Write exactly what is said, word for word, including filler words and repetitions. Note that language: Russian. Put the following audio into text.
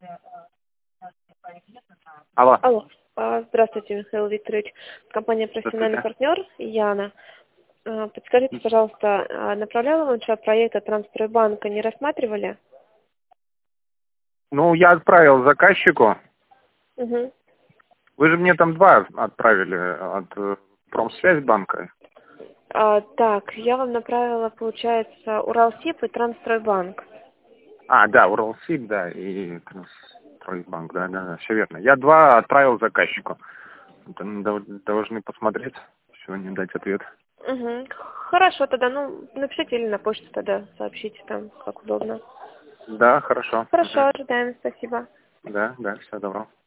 Алло. Алло. А, Здравствуйте, Михаил Викторович. Компания «Профессиональный Здравствуйте. партнер» Яна. А, Подскажите, пожалуйста, а направляла вам вчера проект от Транстройбанка, не рассматривали? Ну, я отправил заказчику. Угу. Вы же мне там два отправили от э, Промсвязьбанка. А, так, я вам направила, получается, Уралсиб и Транстройбанк. А, да, Уралсиб, да, и Транстройбанк, да, да, да, все верно. Я два отправил заказчику. Там дов- должны посмотреть, сегодня дать ответ. Угу. Хорошо, тогда, ну, напишите или на почту тогда сообщите там, как удобно. Да, хорошо. Хорошо, Мгм. ожидаем, спасибо. Да, да, все добро.